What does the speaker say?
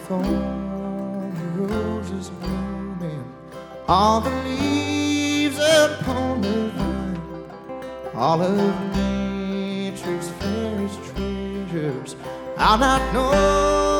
hawthorn, the roses blooming, all the leaves upon the vine, all of nature's fairest treasures. I'll not know